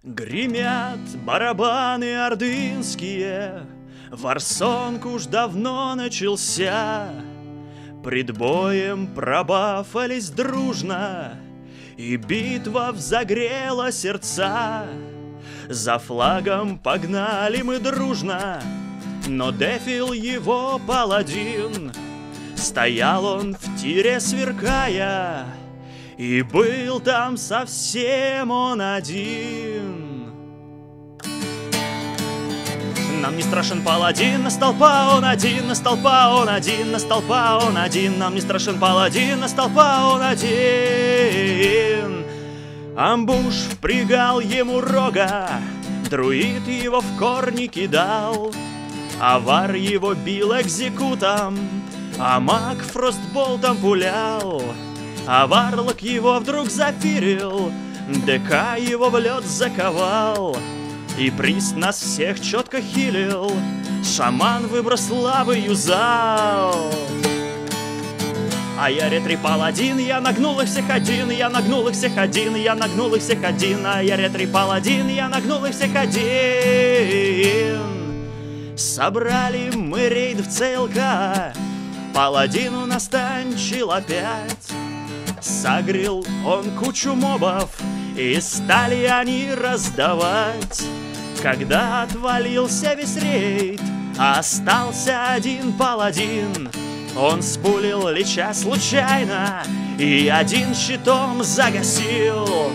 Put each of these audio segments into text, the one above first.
Гремят барабаны ордынские, Варсонг уж давно начался. Пред боем пробафались дружно, И битва взогрела сердца. За флагом погнали мы дружно, Но дефил его паладин. Стоял он в тире сверкая, И был там совсем он один. Нам не страшен паладин, на столпа он один, на столпа он один, на столпа он один. Нам не страшен паладин, на столпа он один. Амбуш впрягал ему рога, друид его в корни кидал, авар его бил экзекутом, а маг фростболтом пулял. А варлок его вдруг зафирил, ДК его в лед заковал, и прист нас всех четко хилил, шаман выброс лавы юзал. А я ретри паладин, я нагнул их всех один, я нагнул их всех один, я нагнул их всех один. А я ретри паладин, я нагнул их всех один. Собрали мы рейд в ЦЛК, паладин у нас танчил опять. Согрел он кучу мобов, и стали они раздавать. Когда отвалился весь рейд, остался один паладин. Он спулил лича случайно и один щитом загасил.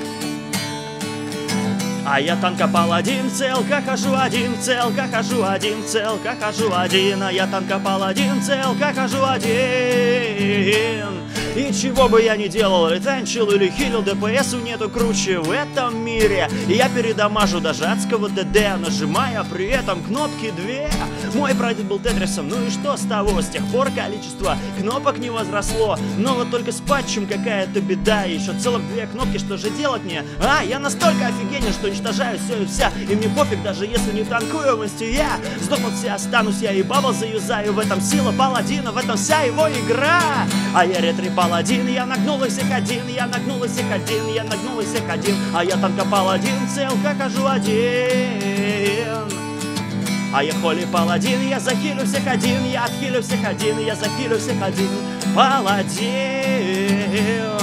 А я танка паладин, в ЦЛК хожу один, в ЦЛК хожу один, в ЦЛК хожу один. А я танка паладин, в ЦЛК хожу один. И чего бы я ни делал, ретанчил или хилил, ДПСу нету круче в этом мире. И я передамажу даже адского ДД, нажимая при этом кнопки две. Мой прадед был тетрисом, ну и что с того? С тех пор количество кнопок не возросло. Но вот только с патчем какая-то беда. Еще целых две кнопки, что же делать мне? А, я настолько офигенен, что уничтожаю все и вся. И мне пофиг, даже если не танкую в инсте я. Сдохнут все, останусь я и бабл заюзаю. В этом сила паладина, в этом вся его игра. А я ретри паладин, я нагнул их всех один, я нагнул их всех один, я нагнул их всех один. А я танка паладин, в ЦЛК хожу один. А я холи паладин, я захилю всех один, я отхилю всех один, я захилю всех один. Паладин.